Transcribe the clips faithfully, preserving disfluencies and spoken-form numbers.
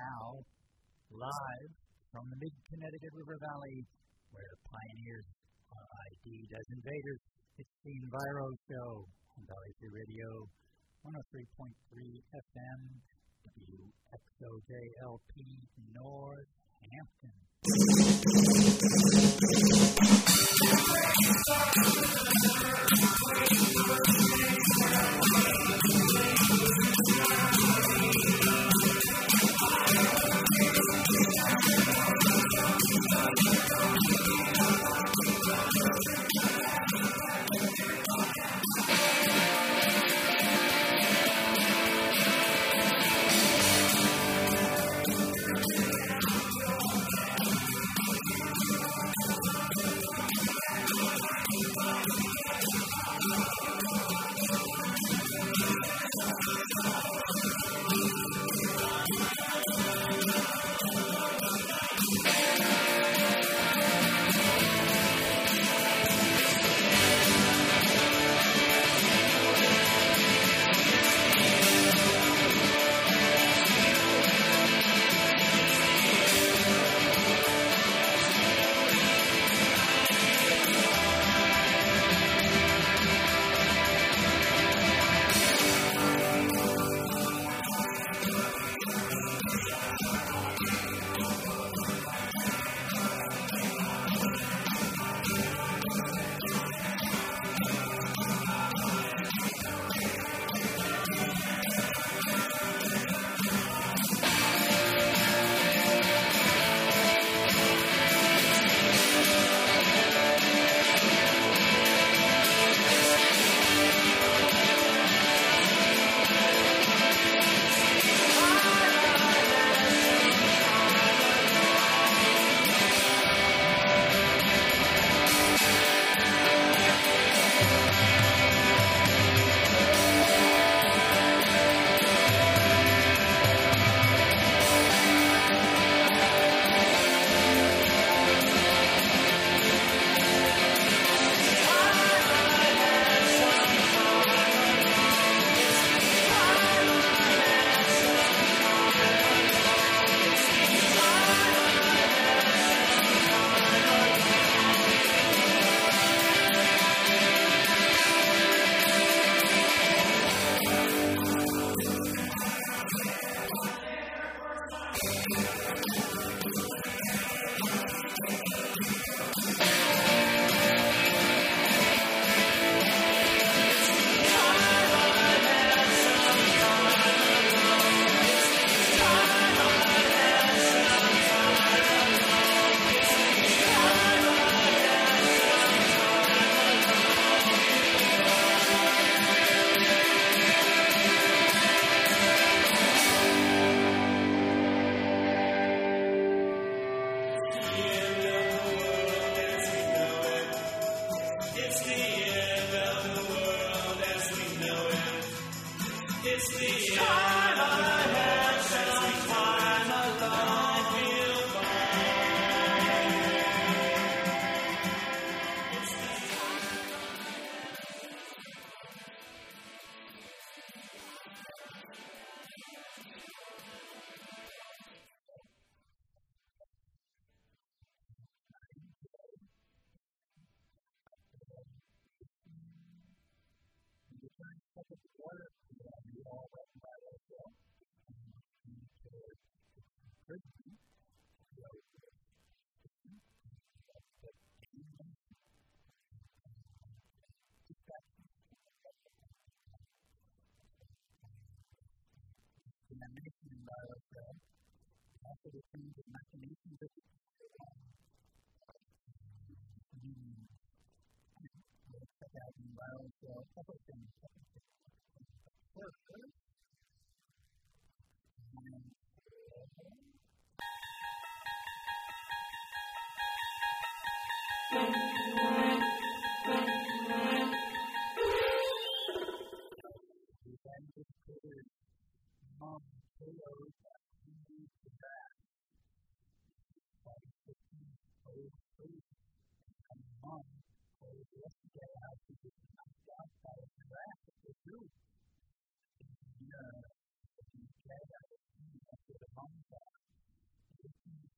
now, live from the mid-Connecticut River Valley, where pioneers are I D as invaders. It's the Enviro Show on Valley Free Radio, one oh three point three F M, W X O J L P, Northampton. Examination Enviro Show, also the things of machinations of the we'll check out the Enviro Show, a couple of things. First, and Mom, potatoes, and grass. And Mom told yesterday how she was knocked out by a grass at the zoo. And uh, she said, I was after the mom got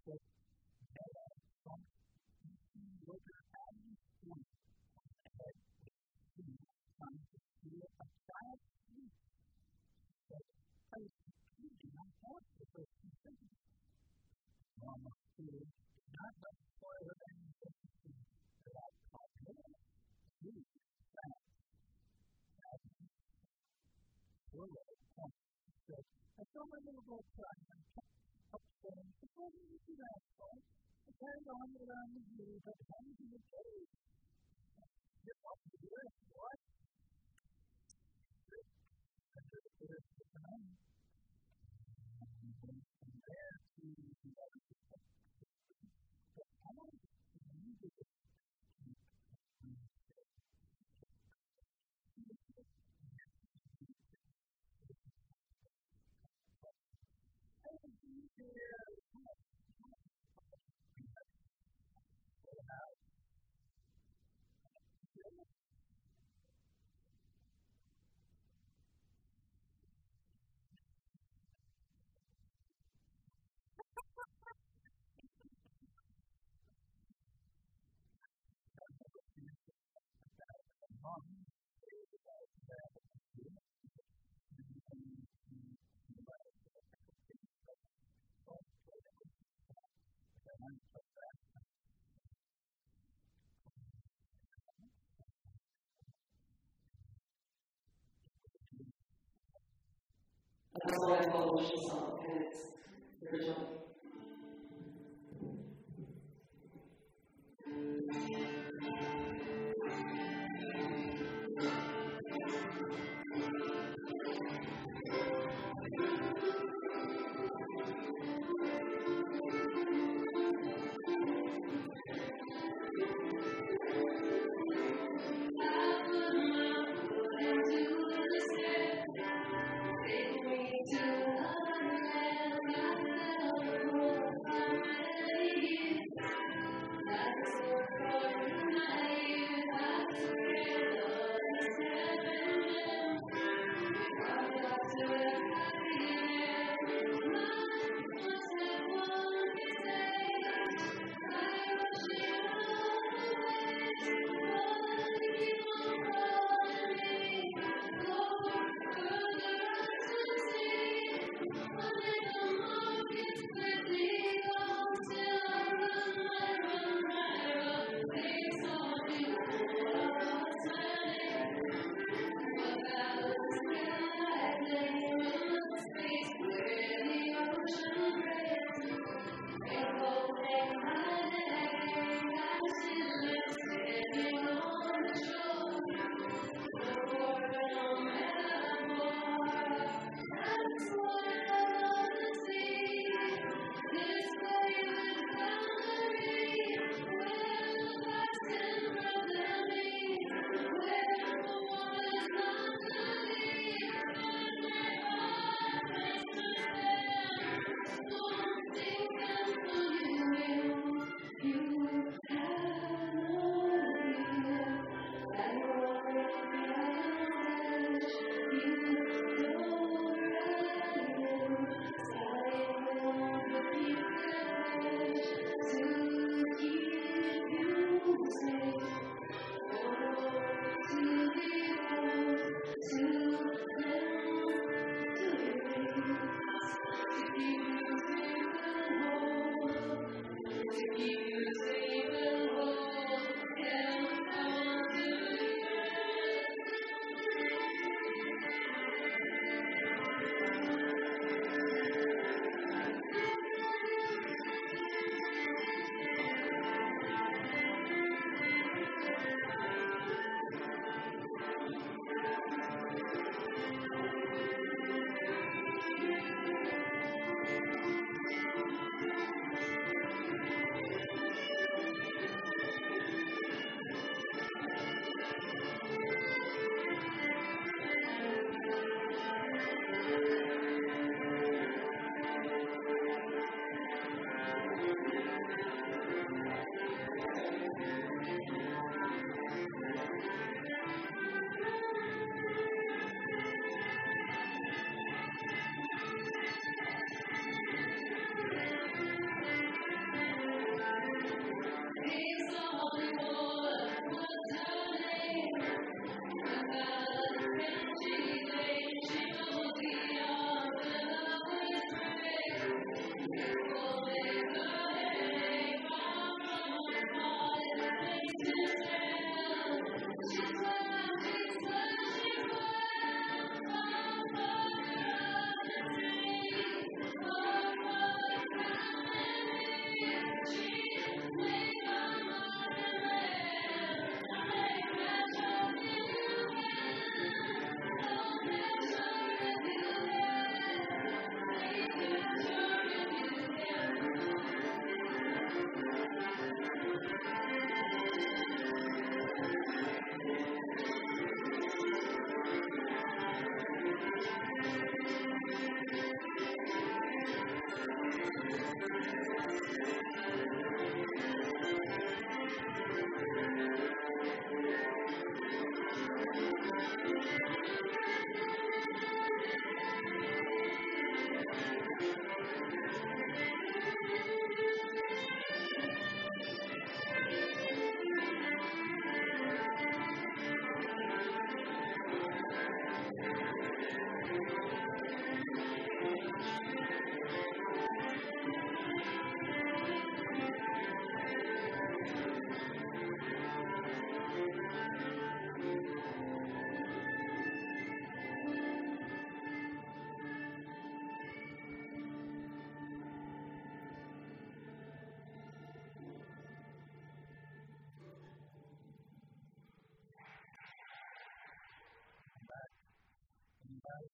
that man from local values point ahead to come to see a child that place you do not have the first thing. Mama food is not but spoil of any thing that I call her. She found that we're at a point. So I saw my little boy crying and kept up saying, "Before you do that, boy, I carried on around the view, but how do you do it? You're up to the earth, boy." And the earth was on. And from there to the other people, but I don't need to get That's why I call it a song, and it's original. Take me to a land I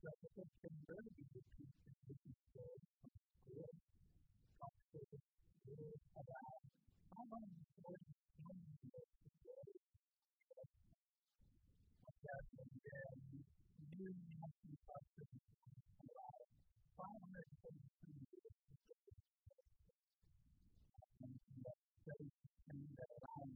but the thing can really be repeated is this is good, good, conversation, good, about how long is good, how long is good, good, good, what's that thing there, new national substance, about five hundred thirty-two years, and that study and that allowing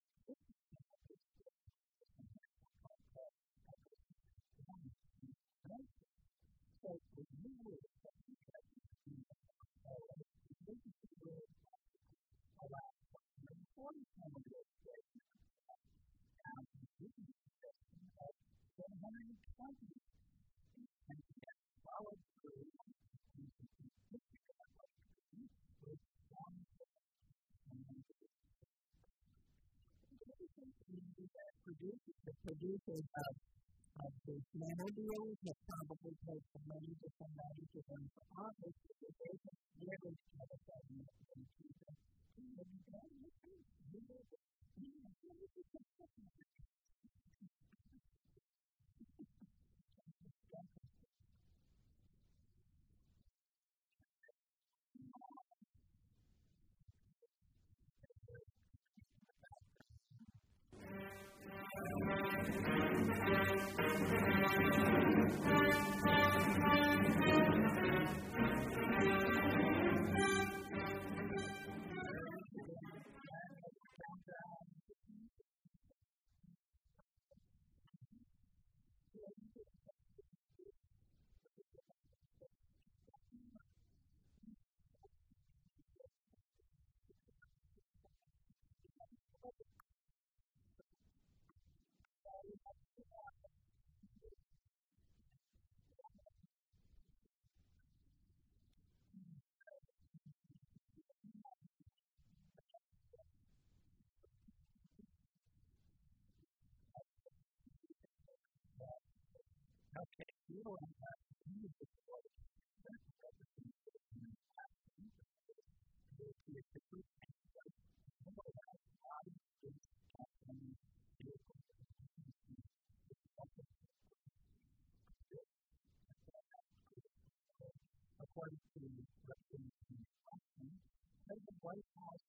so the new word that we have to this is the word about forty-four years and this is of seven hundred twenty and yet followed through with one that produces the producers of of the monodeals that probably take many different names to them for office because they can never have a problem with them people. Okay, you don't have to use the word. That's everything that you have to use the word. It's the first thing that you know about the body is happening. According to President Johnson, the White House,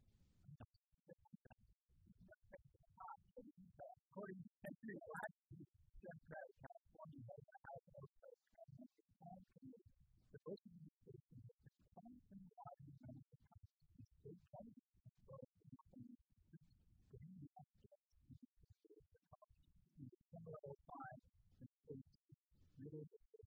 according to Henry Blackman, Democratic California, the House of Representatives, the Bush administration has been constantly fighting against the state government for the in December of oh five, the state really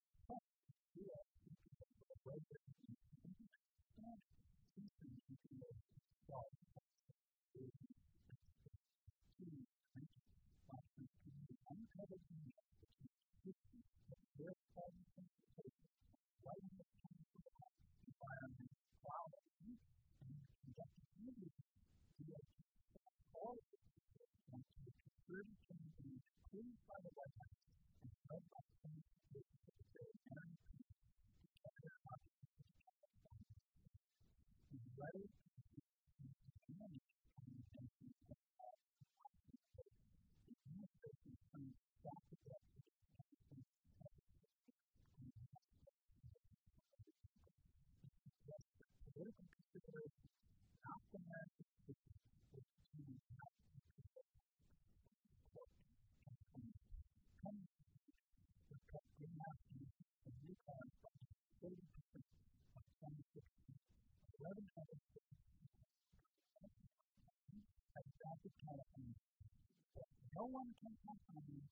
no one can comprehend it.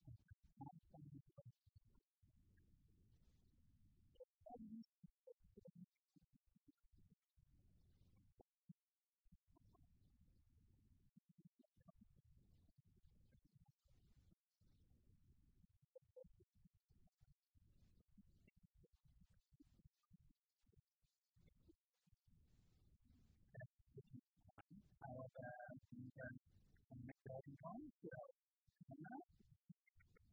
How about you can make that in home show?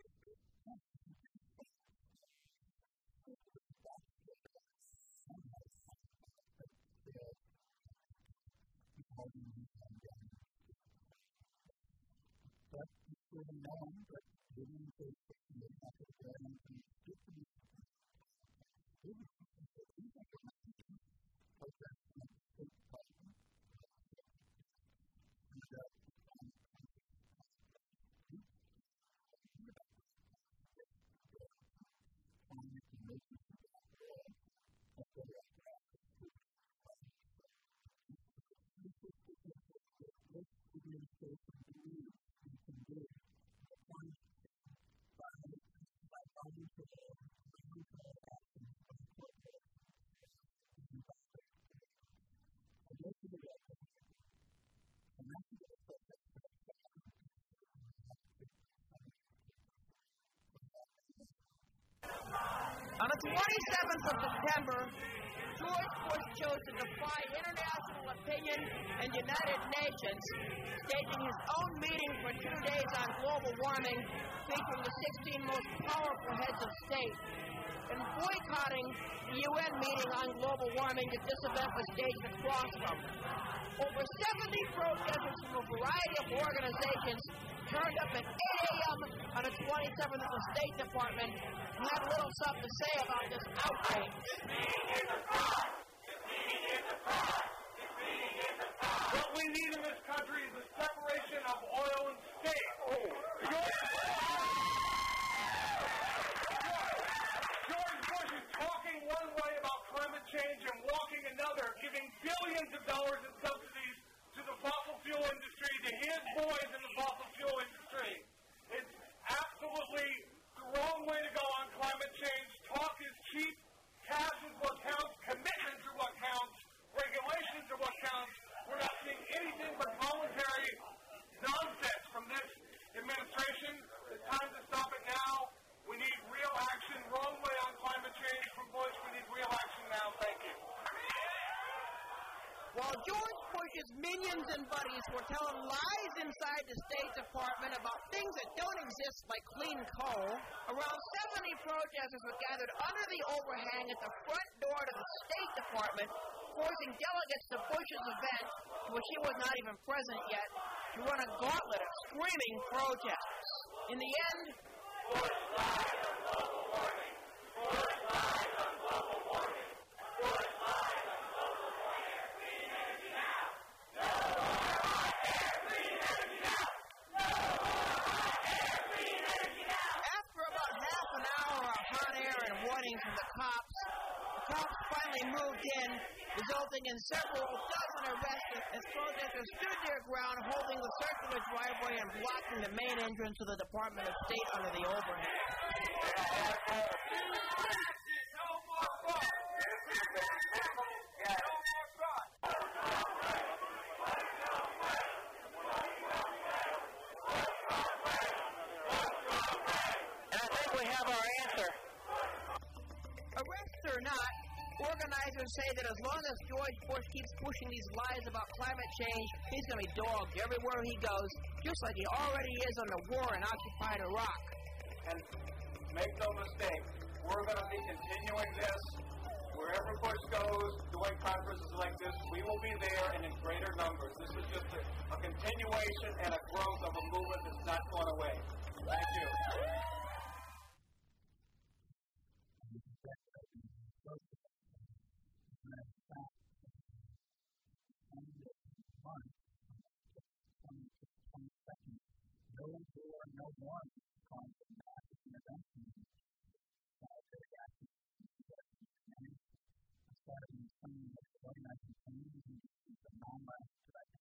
widely known, but given the case that the method of learning can get to be given that we think it might be progress in the state department. And uh, climate emergency that's what I this administration believes we can do. One, by, by fighting for the mutual actions of the corporate and by I go to the record, and that's the process On the twenty-seventh of September, George Bush chose to defy international opinion and United Nations, staging his own meeting for two days on global warming, featuring the sixteen most powerful heads of state. And boycotting the U N meeting on global warming that this event was staged across from. Over seventy protesters from a variety of organizations turned up at eight a.m. on the twenty-seventh at the State Department and had a little something to say about this outrage. This meeting is a fraud. This meeting is a fraud. This meeting is a fraud. What we need in this country is the separation of oil and state. Oh. George Bush is talking one way about climate change and walking another, giving billions of dollars in subsidies to the fossil fuel industry, to his boys in the fossil fuel industry. It's absolutely the wrong way to go on climate change. Talk is cheap. Cash is what counts. Commitments are what counts. Regulations are what counts. We're not seeing anything but voluntary nonsense from this administration. It's time to stop it now. We need real action. Wrong way on climate change from Bush. We need real action now. Thank you. While George Bush's minions and buddies were telling lies inside the State Department about things that don't exist like clean coal, around seventy protesters were gathered under the overhang at the front door to the State Department, forcing delegates to Bush's event, to which he was not even present yet, to run a gauntlet of screaming protesters. In the end, Bush lies on global warming. Bush lies on global warming. Bush lies on global warming. Clean energy now. No more hot air. Clean energy now. No more hot air. Clean energy now. after about half an hour of hot air and warning from the cops, the cops finally moved in, resulting in several dozen arrests as protesters stood their ground holding the circular driveway and blocking the main entrance to the Department of State under the overhang. And I think we have our answer. Arrest or not, organizers say that as long as George Bush keeps pushing these lies about climate change, he's going to be dogged everywhere he goes, just like he already is on the war in occupied Iraq. And make no mistake, we're going to be continuing this. Wherever Bush goes, doing conferences like this, we will be there and in greater numbers. This is just a, a continuation and a growth of a movement that's not going away. Thank you. No war, no warning, calling for massive intervention. Military action. I started in twenty nineteen and the non-violent threat.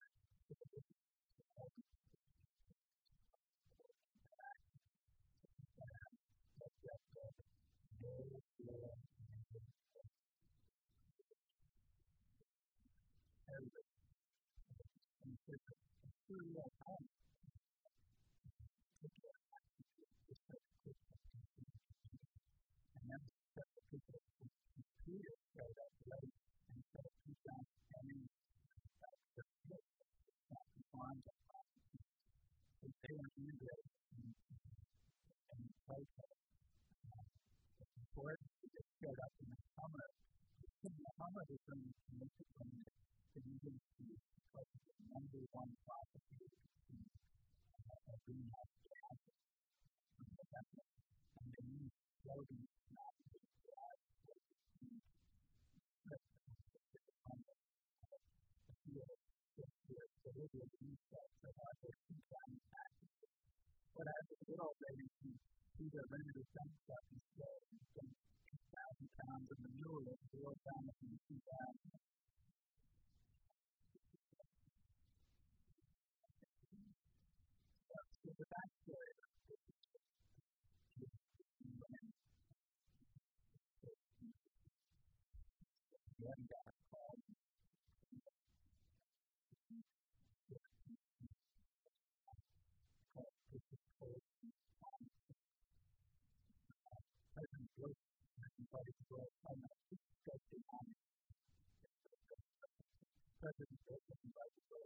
They were integrated in the protest. Before it just showed up in the summer, in the summer was when the Michigan Canadian Chief was the number one prosecutor of greenhouse gas individuals who set up their two county taxes. But as a result, they can see their limited fence up and say, two thousand pounds of manure at zero pounds in two thousand. So the backstory of this is you haven't got a call. President Bush, everybody was well from that. President Bush, everybody was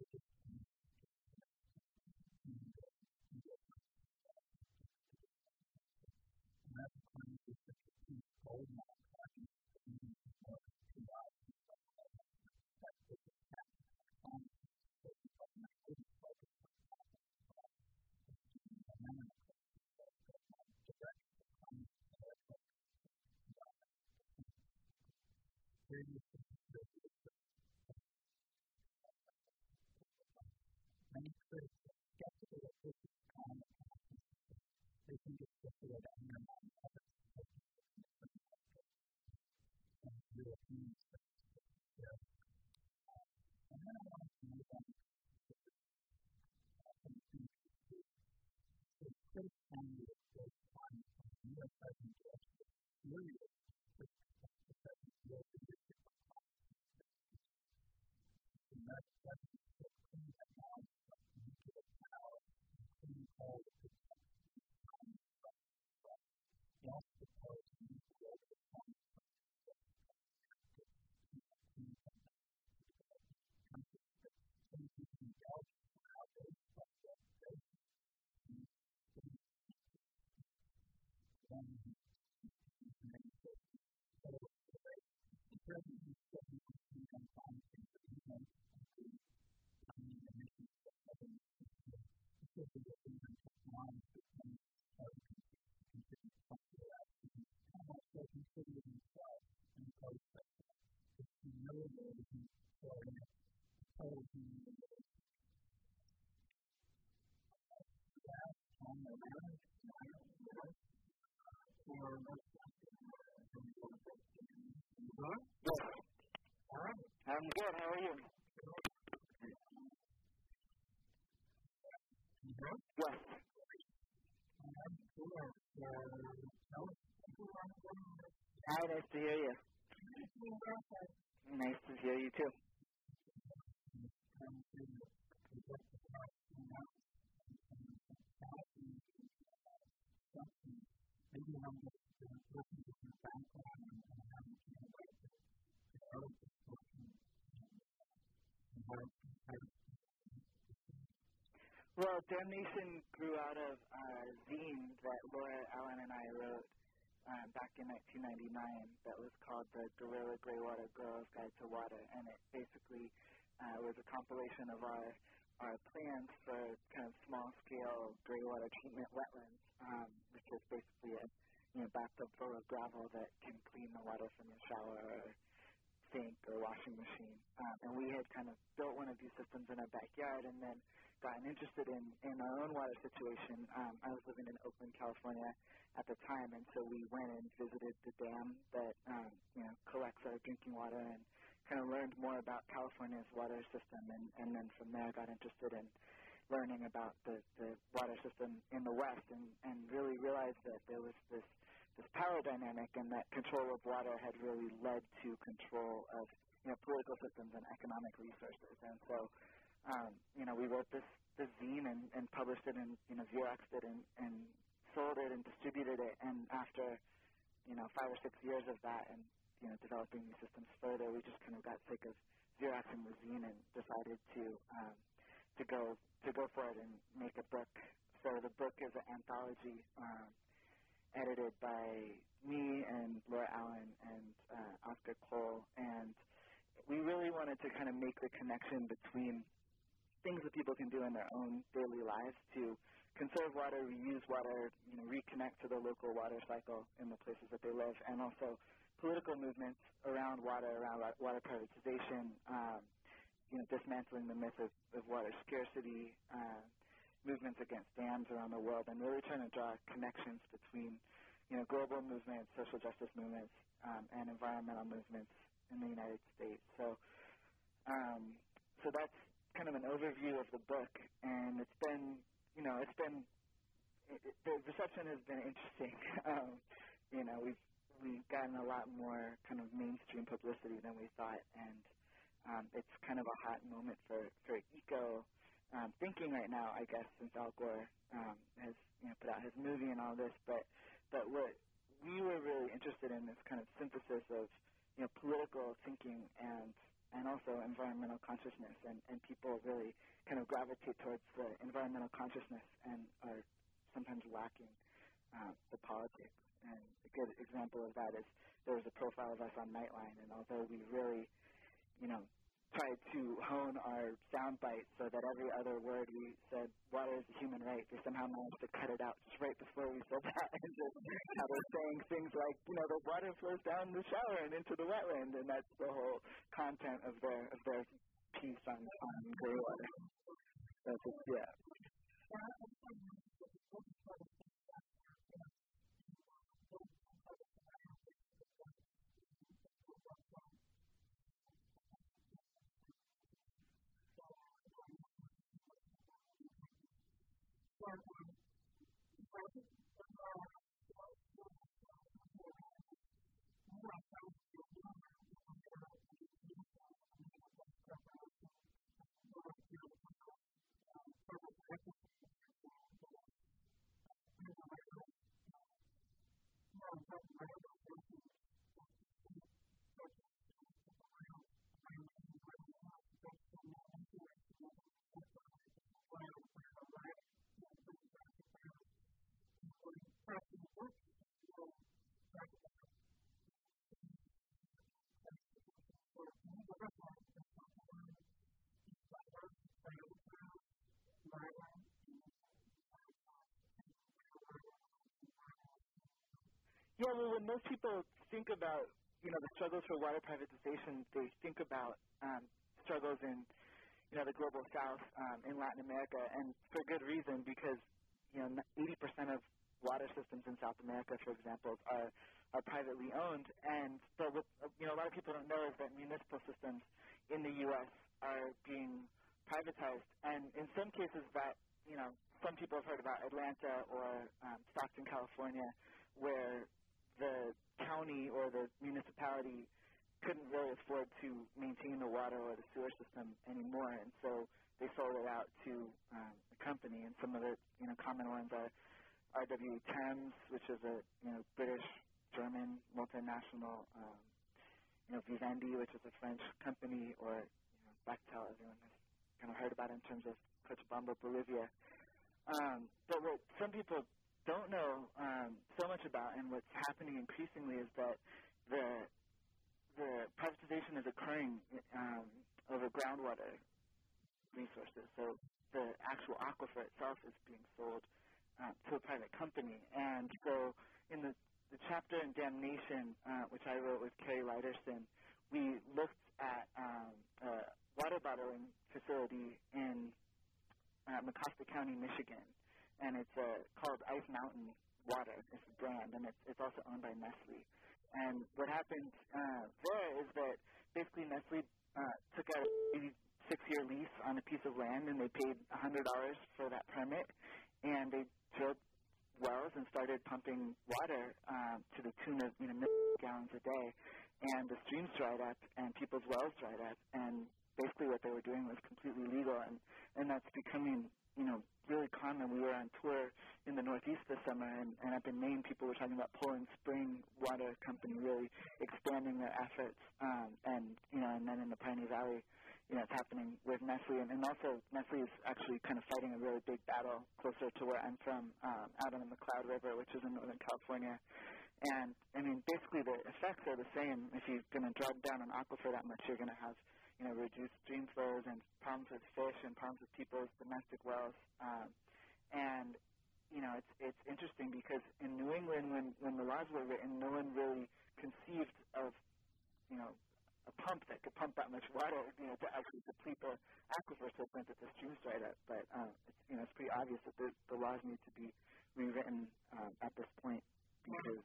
and that's the claim that the gold mine project is more than two dollars. That's the tax on many critics are skeptical of this kind of practice. They think it's just a way to undermine others. And European studies. And then I want to move on to the critics find that it's based on U S President Bush serious with the President Bush leadership of Congress. The American President Bush clean technology of nuclear power, including all the protections of Congress. He also proposed nuclear reforms from the countries that countries in Belgium were outraged by the devastation. Then he made the president said he was keen on finding the event of the tiny emissions of heaven. He said that the event of technology became hard to contribute functional actions and also contributed himself and post-president. It's humiliating for him, total humiliation. That's on the round. Huh? Yes. All right. I'm good. How are you? Mm-hmm. Yes. I'm cool. So, Hi, nice to hear you. Nice to hear you too. Maybe I'm just looking at your background and how you can relate to develop this working and how it Well, Damnation grew out of a zine that Laura Allen and I wrote um, back in nineteen ninety-nine that was called the Guerrilla Greywater Girls Guide to Water, and it basically uh, was a compilation of our our plans for kind of small-scale greywater treatment wetlands, um, which is basically a you know bathtub full of gravel that can clean the water from your shower or sink or washing machine. Um, and we had kind of built one of these systems in our backyard, and then gotten interested in, in our own water situation. Um, I was living in Oakland, California at the time, and so we went and visited the dam that um, you know collects our drinking water and kind of learned more about California's water system, and, and then from there got interested in learning about the, the water system in the West, and, and really realized that there was this, this power dynamic, and that control of water had really led to control of you know political systems and economic resources. And so um, you know we wrote this, this zine and, and published it, and you know Xeroxed it and, and sold it and distributed it. And after you know five or six years of that, and you know, developing these systems further, we just kind of got sick of Xeroxing the zine and decided to um, to go to go for it and make a book. So the book is an anthology um, edited by me and Laura Allen and uh, Oscar Cole, and we really wanted to kind of make the connection between things that people can do in their own daily lives to conserve water, reuse water, you know, reconnect to the local water cycle in the places that they live, and also political movements around water, around water privatization, um, you know, dismantling the myth of, of water scarcity, uh, movements against dams around the world, and really trying to draw connections between, you know, global movements, social justice movements, um, and environmental movements in the United States. So, um, so that's kind of an overview of the book, and it's been, you know, it's been, it, it, the reception has been interesting. um, you know, we've we've gotten a lot more kind of mainstream publicity than we thought, and um, it's kind of a hot moment for for eco. Um, thinking right now, I guess, since Al Gore um, has you know, put out his movie and all this, but but what we were really interested in is kind of synthesis of you know political thinking and and also environmental consciousness, and, and people really kind of gravitate towards the environmental consciousness and are sometimes lacking uh, the politics. And a good example of that is there was a profile of us on Nightline, and although we really, you know, tried to hone our sound bites so that every other word we said, water is a human right, they somehow managed to cut it out just right before we said that, and just how they're saying things like, you know, the water flows down the shower and into the wetland, and that's the whole content of their of their piece on, on gray water. That's just, yeah. Yeah, well, when most people think about, you know, the struggles for water privatization, they think about um, struggles in, you know, the global south, um, in Latin America, and for good reason, because, you know, eighty percent of water systems in South America, for example, are are privately owned. And but what, you know, a lot of people don't know is that municipal systems in the U S are being privatized, and in some cases that, you know, some people have heard about Atlanta or um, Stockton, California, where the county or the municipality couldn't really afford to maintain the water or the sewer system anymore, and so they sold it out to um, a company. And some of the, you know, common ones are R W Thames, which is a, you know, British-German multinational, um, you know, Vivendi, which is a French company, or, you know, Bechtel, everyone has kind of heard about in terms of Cochabamba, Bolivia. Um, but what some people don't know um, so much about, and what's happening increasingly, is that the the privatization is occurring um, over groundwater resources. So the actual aquifer itself is being sold uh, to a private company. And so in the, the chapter in Damnation, uh, which I wrote with Carrie Leiderson, we looked at um, a water bottling facility in uh, Mecosta County, Michigan. And it's uh, called Ice Mountain Water. It's a brand, and it's, it's also owned by Nestle. And what happened uh, there is that basically Nestle uh, took out a eighty-six-year lease on a piece of land, and they paid one hundred dollars for that permit, and they drilled wells and started pumping water um, to the tune of, you know, millions of gallons a day. And the streams dried up, and people's wells dried up, and basically what they were doing was completely legal, and, and that's becoming, you know, really common. We were on tour in the Northeast this summer, and, and up in Maine, people were talking about Poland Spring Water Company really expanding their efforts, um, and, you know, and then in the Pioneer Valley, you know, it's happening with Nestle, and, and also Nestle is actually kind of fighting a really big battle closer to where I'm from, um, out on the McCloud River, which is in Northern California. And, I mean, basically the effects are the same. If you're going to drag down an aquifer that much, you're going to have, you know, reduced stream flows and problems with fish and problems with people's domestic wells. Um, and, you know, it's it's interesting because in New England, when, when the laws were written, no one really conceived of, you know, a pump that could pump that much water, you know, to actually deplete the aquifer so that the streams dried up. But um, it's, you know, it's pretty obvious that the, the laws need to be rewritten um, at this point because.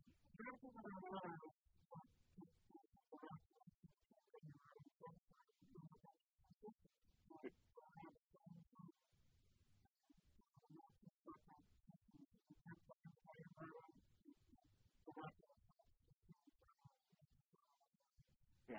Yeah.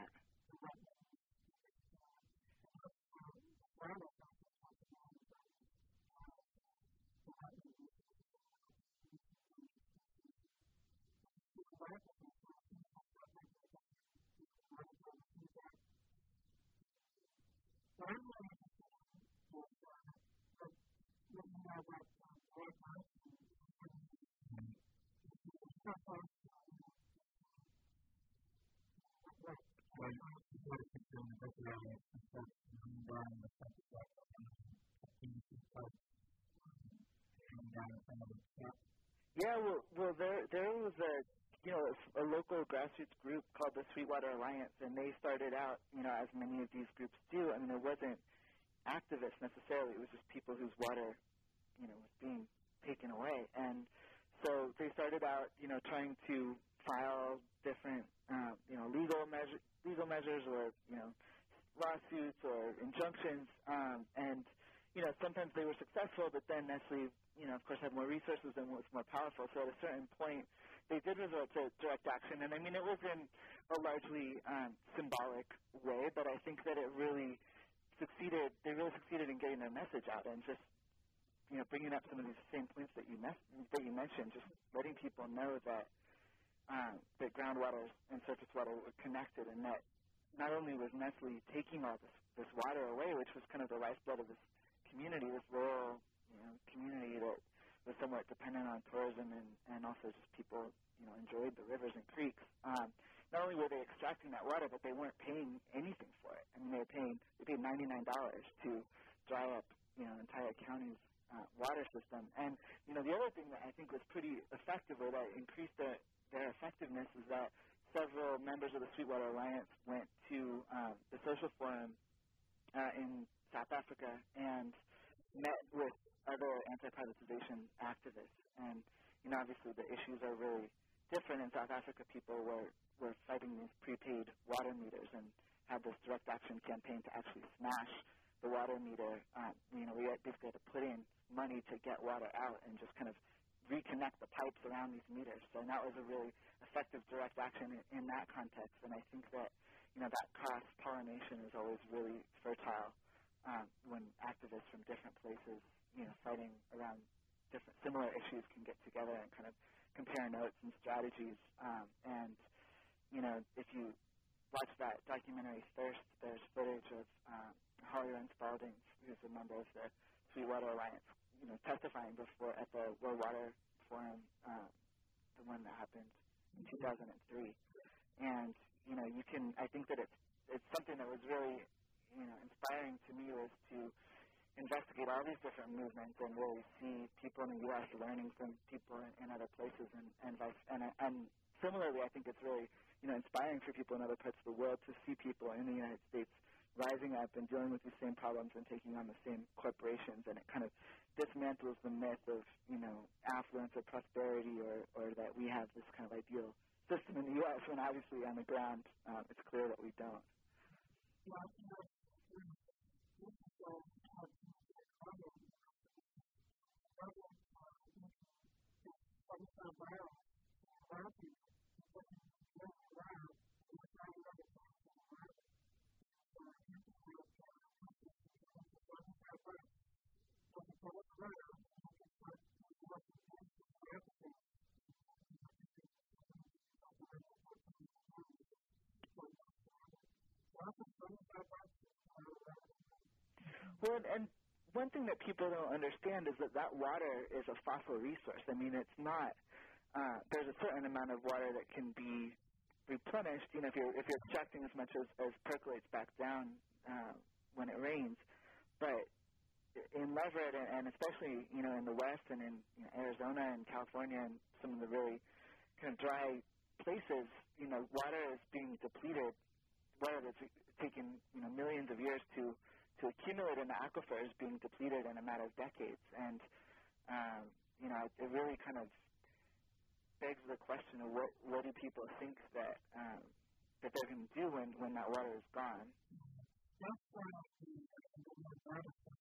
Yeah, well, well, there there was a you know a, a local grassroots group called the Sweetwater Alliance, and they started out you know as many of these groups do. I mean, it wasn't activists necessarily; it was just people whose water you know was being taken away, and so they started out you know trying to file different uh, you know legal measure legal measures or you know lawsuits or injunctions, um, and you know sometimes they were successful, but then Nestle you know, of course, had more resources and was more powerful. So at a certain point, they did resort to direct action. And, I mean, it was in a largely um, symbolic way, but I think that it really succeeded. They really succeeded in getting their message out and just, you know, bringing up some of these same points that you, mes- that you mentioned, just letting people know that, um, that groundwater and surface water were connected and that not only was Nestle taking all this, this water away, which was kind of the lifeblood of this community, this rural you know, community that was somewhat dependent on tourism and, and also just people, you know, enjoyed the rivers and creeks. Um, not only were they extracting that water, but they weren't paying anything for it. I mean, they were paying, they paid ninety-nine dollars to dry up, you know, entire county's uh, water system. And, you know, the other thing that I think was pretty effective or that increased their, their effectiveness is that several members of the Sweetwater Alliance went to um, the Social Forum uh, in South Africa and met with other anti-privatization activists. And, you know, obviously the issues are really different. In South Africa, people were, were fighting these prepaid water meters and had this direct action campaign to actually smash the water meter. Um, you know, we basically had to put in money to get water out and just kind of reconnect the pipes around these meters. So that was a really effective direct action in, in that context. And I think that, you know, that cross-pollination is always really fertile um, when activists from different places you know, fighting around different similar issues can get together and kind of compare notes and strategies. Um, and, you know, if you watch that documentary Thirst, there's footage of um, Holly-Ann Spalding, who's a member of the Sweetwater Alliance, you know, testifying before at the World Water Forum, uh, the one that happened in two thousand three. And, you know, you can, I think that it's, it's something that was really, you know, inspiring to me was to investigate all these different movements and really see people in the U S learning from people in, in other places, and and, vice, and and similarly, I think it's really you know inspiring for people in other parts of the world to see people in the United States rising up and dealing with these same problems and taking on the same corporations, and it kind of dismantles the myth of you know affluence or prosperity or or that we have this kind of ideal system in the U S when obviously on the ground um, it's clear that we don't. Well, and one thing that people don't understand is that that water is a fossil resource. I mean, it's not. Uh, there's a certain amount of water that can be replenished. You know, if you're if you're extracting as much as, as percolates back down uh, when it rains, but in Leverett and, and especially you know in the West and in you know, Arizona and California and some of the really kind of dry places, you know, water is being depleted. water that's taken, you know, millions of years to, to accumulate in the aquifer is being depleted in a matter of decades. And, um, you know, it really kind of begs the question of what, what do people think that, um, that they're going to do when, when that water is gone. That's why the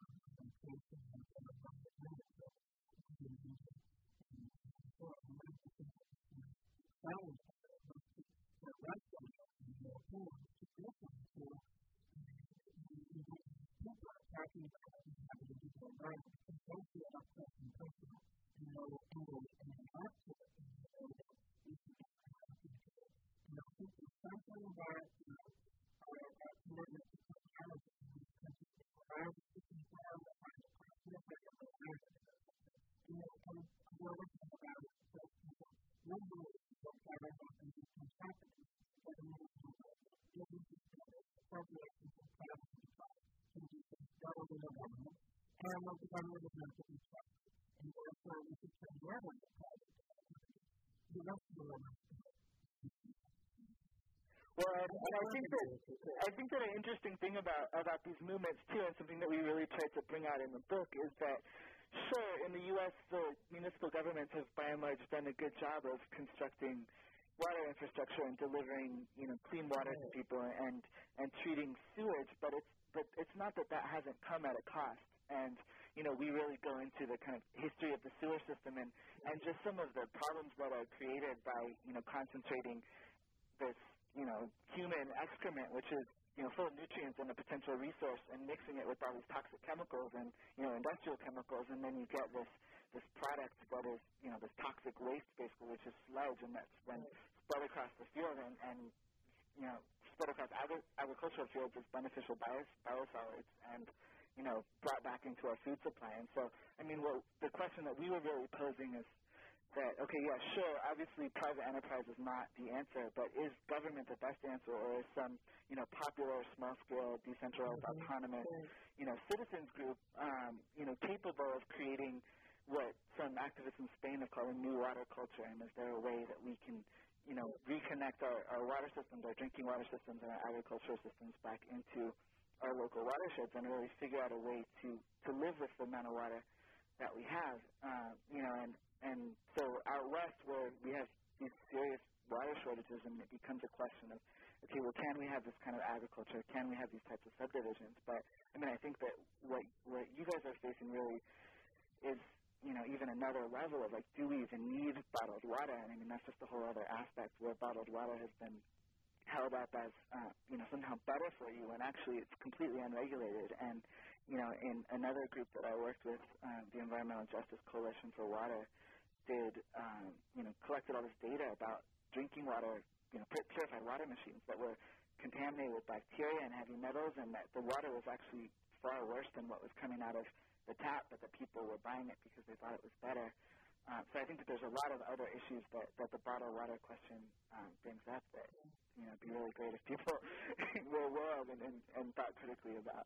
Well, and, and I think that I think that an interesting thing about, about these movements too, and something that we really tried to bring out in the book, is that sure, in the U S the municipal governments have by and large done a good job of constructing water infrastructure and delivering, you know, clean water to people and and treating sewage, but it's but it's not that that hasn't come at a cost. And you know, we really go into the kind of history of the sewer system and and just some of the problems that are created by, you know, concentrating this, you know, human excrement, which is, you know, full of nutrients and a potential resource, and mixing it with all these toxic chemicals and, you know, industrial chemicals, and then you get this this product that is, you know, this toxic waste basically, which is sludge, and that's then spread across the field and, and you know, spread across agri- agricultural fields as beneficial bios- biosolids and, you know, brought back into our food supply. And so, I mean, well, the question that we were really posing is that, okay, yeah, sure, obviously private enterprise is not the answer, but is government the best answer, or is some, you know, popular, small-scale, decentralized, mm-hmm. autonomous, you know, citizens group, um, you know, capable of creating what some activists in Spain have called a new water culture? And is there a way that we can, you know, reconnect our, our water systems, our drinking water systems, and our agricultural systems back into our local watersheds and really figure out a way to, to live with the amount of water that we have, uh, you know, and And so out west, where we have these serious water shortages, and it becomes a question of, okay, well, can we have this kind of agriculture? Can we have these types of subdivisions? But, I mean, I think that what what you guys are facing really is, you know, even another level of, like, do we even need bottled water? And, I mean, that's just a whole other aspect where bottled water has been held up as, uh, you know, somehow better for you, when actually it's completely unregulated. And, you know, in another group that I worked with, uh, the Environmental Justice Coalition for Water, did, um, you know, collected all this data about drinking water, you know, purified water machines that were contaminated with bacteria and heavy metals, and that the water was actually far worse than what was coming out of the tap, but the people were buying it because they thought it was better. Uh, so I think that there's a lot of other issues that, that the bottled water question um, brings up that, you know, it'd be really great if people were aware of and, and, and thought critically about.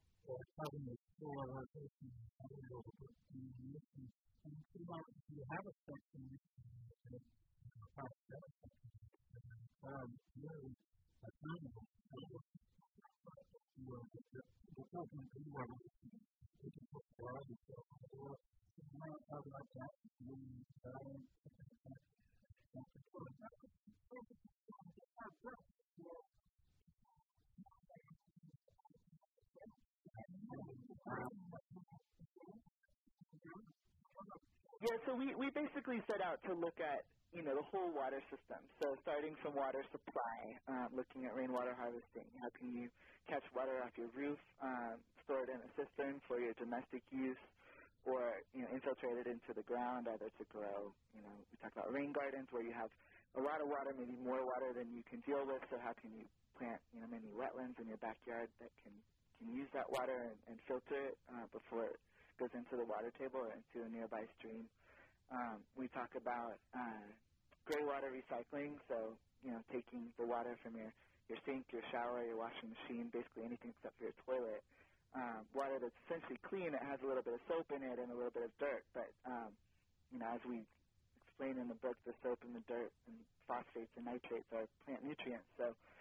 And so you have a section that um, really accountable for the government and the water. We can put the water before we might talk about that. Yeah, so we, we basically set out to look at, you know, the whole water system. So starting from water supply, uh, looking at rainwater harvesting. How can you catch water off your roof, um, store it in a cistern for your domestic use, or, you know, infiltrate it into the ground either to grow. You know, we talk about rain gardens where you have a lot of water, maybe more water than you can deal with. So how can you plant, you know, many wetlands in your backyard that can, can use that water and, and filter it uh, before it goes into the water table or into a nearby stream. Um, we talk about uh, gray water recycling, so, you know, taking the water from your, your sink, your shower, your washing machine, basically anything except for your toilet. Um, water that's essentially clean, it has a little bit of soap in it and a little bit of dirt, but, um, you know, as we explain in the book, the soap and the dirt and phosphates and nitrates are plant nutrients, so,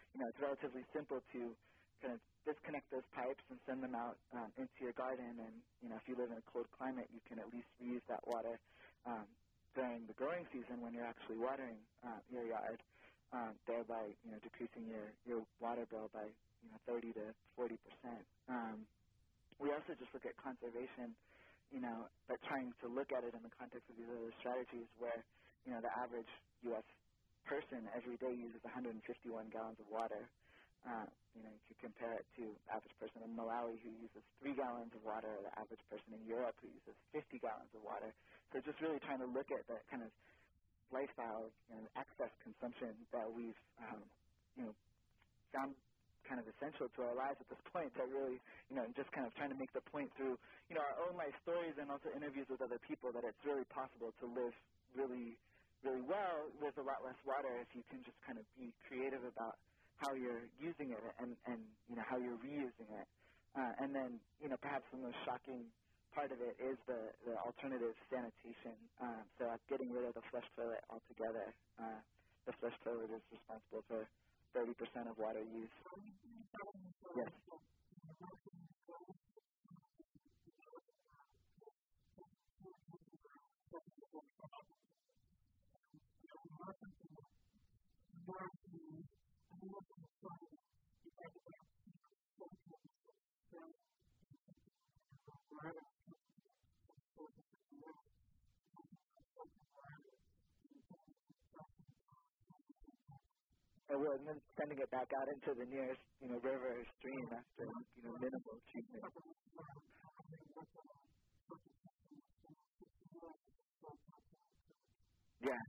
you know, it's relatively simple to kind of disconnect those pipes and send them out um, into your garden. And, you know, if you live in a cold climate, you can at least reuse that water um, during the growing season when you're actually watering uh, your yard, um, thereby, you know, decreasing your, your water bill by, you know, thirty to forty percent. Um, we also just look at conservation, you know, but trying to look at it in the context of these other strategies where, you know, the average U S person every day uses one hundred fifty-one gallons of water. Uh, you know, you could compare it to the average person in Malawi who uses three gallons of water, or the average person in Europe who uses fifty gallons of water. So just really trying to look at that kind of lifestyle and excess consumption that we've, um, you know, found kind of essential to our lives at this point, that really, you know, just kind of trying to make the point through, you know, our own life stories and also interviews with other people that it's really possible to live really, really well with a lot less water if you can just kind of be creative about how you're using it and, and you know, how you're reusing it. Uh, and then, you know, perhaps the most shocking part of it is the, the alternative sanitation. Uh, so uh, getting rid of the flush toilet altogether. Uh, the flush toilet is responsible for thirty percent of water use. Yes. And well, and then sending it back out into the nearest, you know, river or stream after, you know, minimal treatment. Yeah.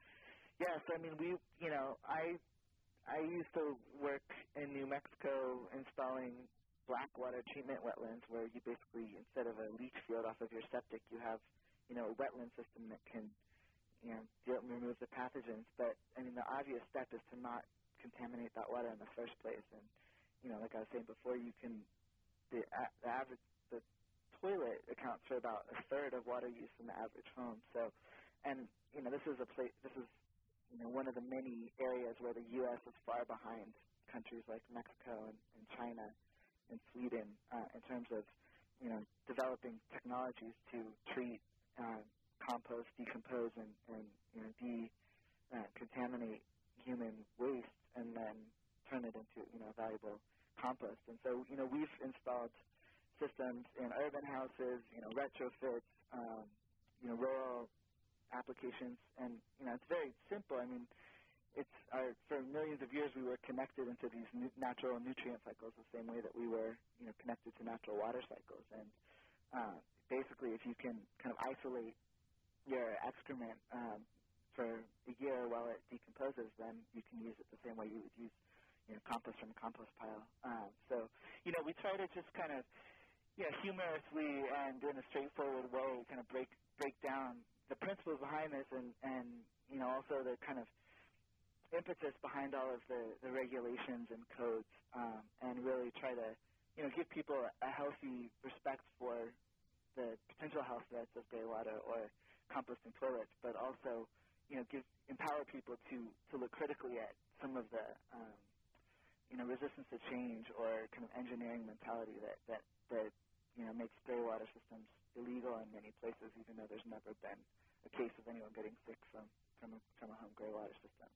Yeah, so I mean, we, you know, I I used to work in New Mexico installing black water treatment wetlands where you basically, instead of a leach field off of your septic, you have, you know, a wetland system that can, you know, deal, remove the pathogens. But, I mean, the obvious step is to not contaminate that water in the first place. And, you know, like I was saying before, you can, the, the average, the toilet accounts for about a third of water use in the average home. So, and, you know, this is a place, this is, you know, one of the many areas where the U S is far behind countries like Mexico and, and China and Sweden uh, in terms of, you know, developing technologies to treat, uh, compost, decompose, and, and you know, de-contaminate uh, human waste and then turn it into, you know, valuable compost. And so, you know, we've installed systems in urban houses, you know, retrofits, um, you know, rural applications, and, you know, it's very simple. I mean, it's our, for millions of years we were connected into these nu- natural nutrient cycles the same way that we were, you know, connected to natural water cycles. And uh, basically, if you can kind of isolate your excrement um, for a year while it decomposes, then you can use it the same way you would use, you know, compost from a compost pile. Um, so, you know, we try to just kind of, you know, humorously and in a straightforward way kind of break break down the principles behind this and, and you know, also the kind of impetus behind all of the, the regulations and codes, um, and really try to, you know, give people a, a healthy respect for the potential health threats of gray water or composting toilets, but also, you know, give empower people to, to look critically at some of the, um, you know, resistance to change or kind of engineering mentality that, that, that you know, makes gray water systems illegal in many places, even though there's never been a case of anyone getting sick from, from, a, from a home gray water system.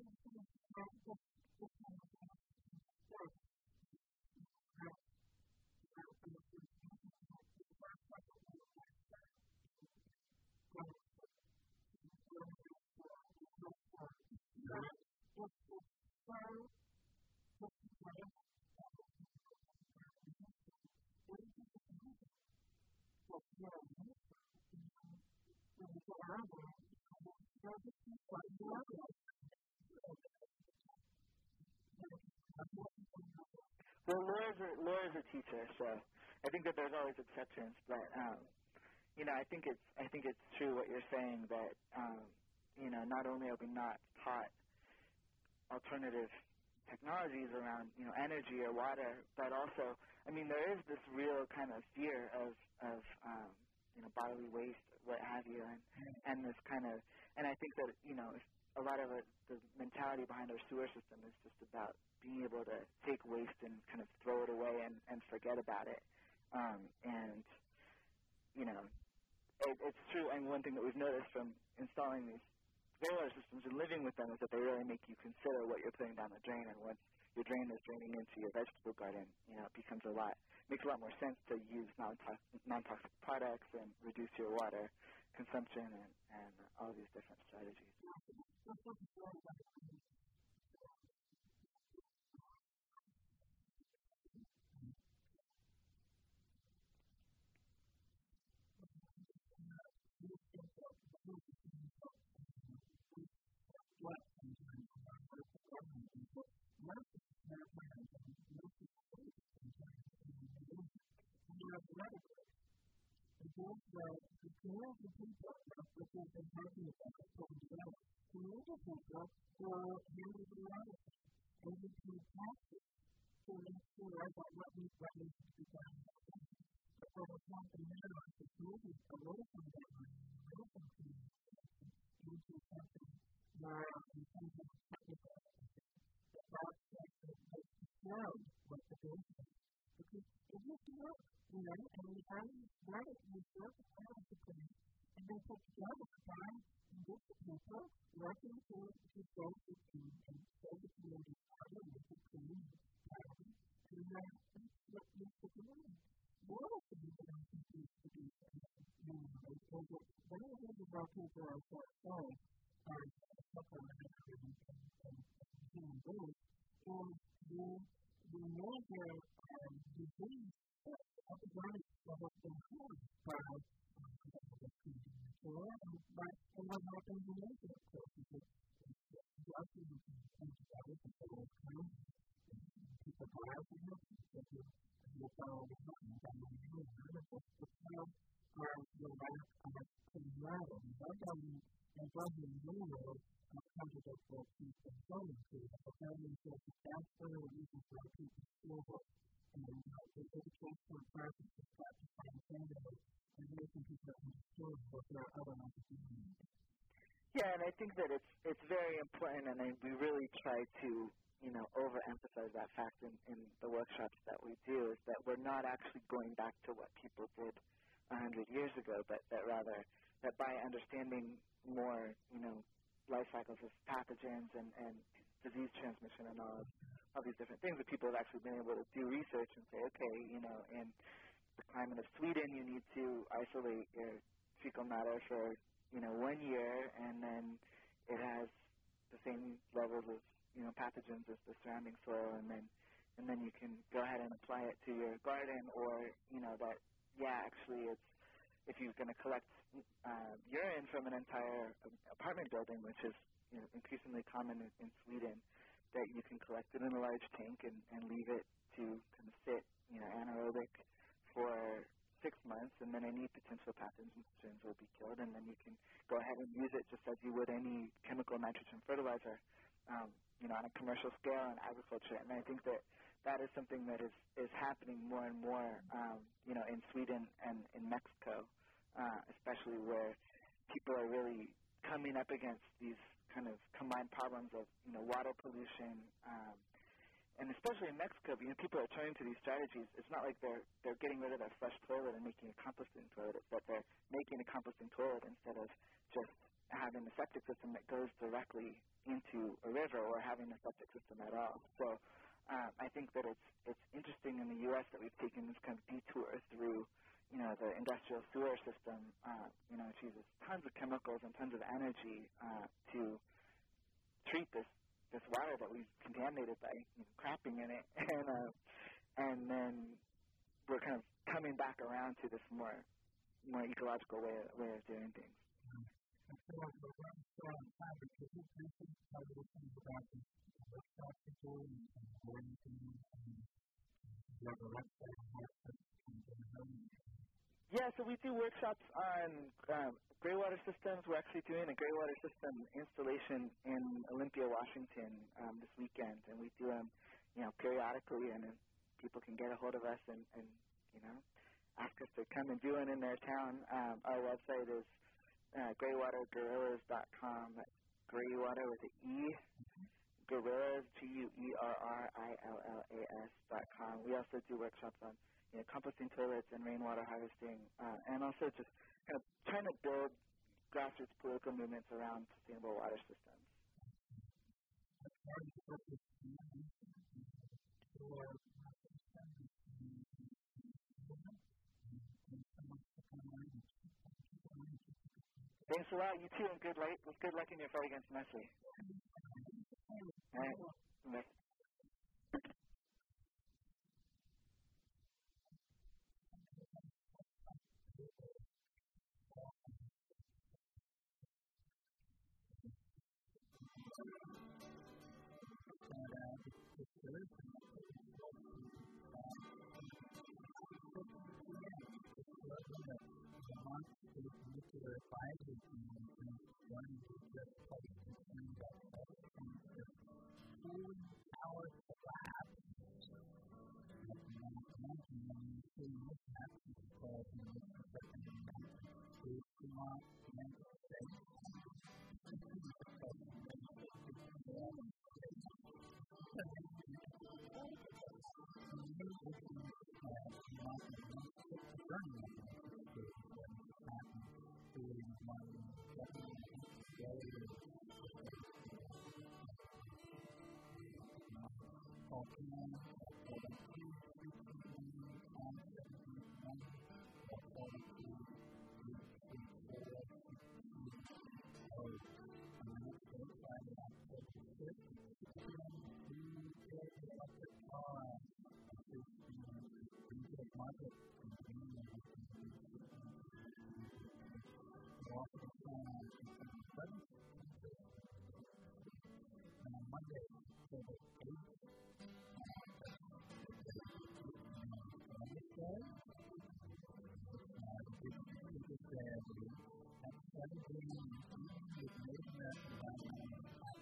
Well, Laura's a, Laura's a teacher, so I think that there's always exceptions. But um, you know, I think it's I think it's true what you're saying that um, you know, not only are we not taught alternative technologies around, you know, energy or water, but also, I mean, there is this real kind of fear of of um, you know, bodily waste, what have you, and and this kind of, and I think that, you know, if, a lot of it, the mentality behind our sewer system is just about being able to take waste and kind of throw it away and, and forget about it. Um, and, you know, it, it's true. And one thing that we've noticed from installing these greywater systems and living with them is that they really make you consider what you're putting down the drain. And once your drain is draining into your vegetable garden, you know, it becomes a lot, makes a lot more sense to use non-toxic, non-toxic products and reduce your water consumption and, and all these different strategies. Yeah, and I think that it's it's very important, and I, we really try to, you know, overemphasize that fact in, in the workshops that we do, is that we're not actually going back to what people did a hundred years ago, but that rather that by understanding more, you know, life cycles of pathogens and, and disease transmission and all of, all these different things, that people have actually been able to do research and say, okay, you know, in the climate of Sweden, you need to isolate your fecal matter for, you know, one year, and then it has the same levels of, you know, pathogens as the surrounding soil, and then and then you can go ahead and apply it to your garden, or, you know, that, yeah, actually it's, if you're going to collect uh, urine from an entire apartment building, which is, you know, increasingly common in, in Sweden, that you can collect it in a large tank and, and leave it to kind of sit, you know, anaerobic for six months, and then any potential pathogens will be killed, and then you can go ahead and use it just as you would any chemical nitrogen fertilizer, um, you know, on a commercial scale in agriculture. And I think that that is something that is, is happening more and more, um, you know, in Sweden and in Mexico, uh, especially where people are really coming up against these kind of combined problems of, you know, water pollution, um, and especially in Mexico, you know, people are turning to these strategies. It's not like they're they're getting rid of their fresh toilet and making a composting toilet. It's that they're making a composting toilet instead of just having a septic system that goes directly into a river or having a septic system at all. So um, I think that it's it's interesting in the U S that we've taken this kind of detour through, you know, the industrial sewer system, uh, you know, which uses tons of chemicals and tons of energy uh, to treat this this water that we've contaminated by, you know, crapping in it, and uh, and then we're kind of coming back around to this more more ecological way way of doing things. Yeah, so we do workshops on um, greywater systems. We're actually doing a greywater system installation in Olympia, Washington um, this weekend, and we do them, you know, periodically, and uh, people can get a hold of us and, and, you know, ask us to come and do it in their town. Um, our website is uh, greywater gorillas dot com. That's Greywater with an E, Guerrillas, G U E R R I L L A S dot com. We also do workshops on you know, composting toilets and rainwater harvesting, uh, and also just kind of trying to build grassroots political movements around sustainable water systems. Thanks a lot. You too, and good luck, good luck in your fight against Nestle. All right. Bye. Nuclear advisory committee one just public concern about cooling power collapse. Monday, October eighth, Wednesday, at seventeen with Native American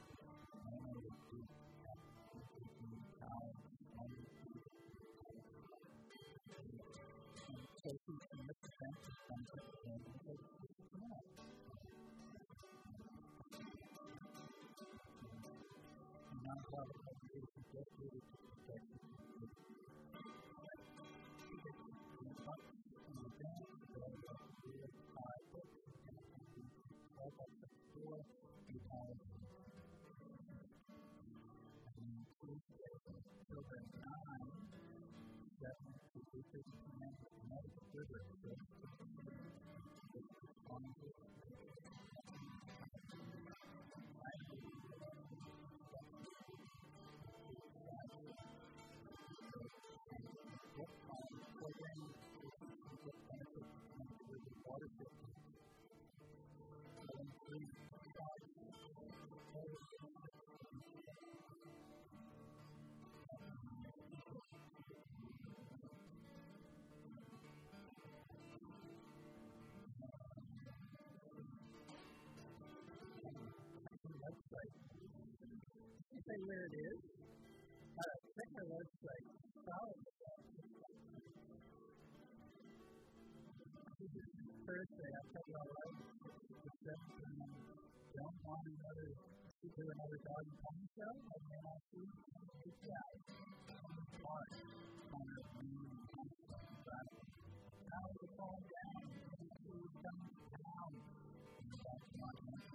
Say where it is. Uh, check our website. Follow us. Thursday, I'll tell you all right. Don't want another to do another dog and pony show? And then I'll see you guys. Mark. Now we're falling down. We're coming down. That's not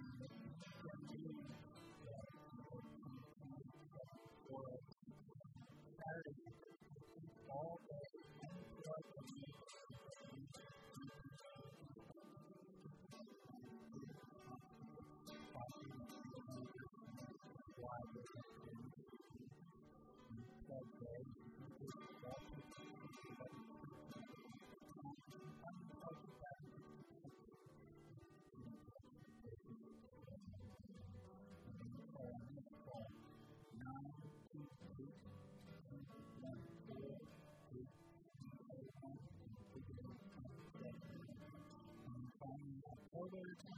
Saturday, all day, October